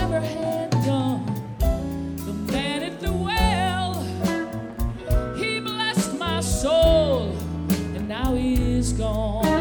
ever had done. The man at the well, he blessed my soul, and now he's gone.